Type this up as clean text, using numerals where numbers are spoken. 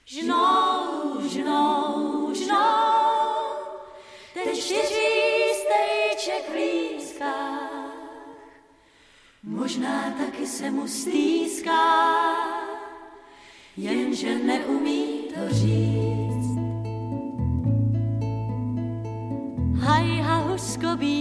Žnou, ten 4 strýček v lískách, možná taky se mu stýská, jenže neumí to říct. Haj, husko,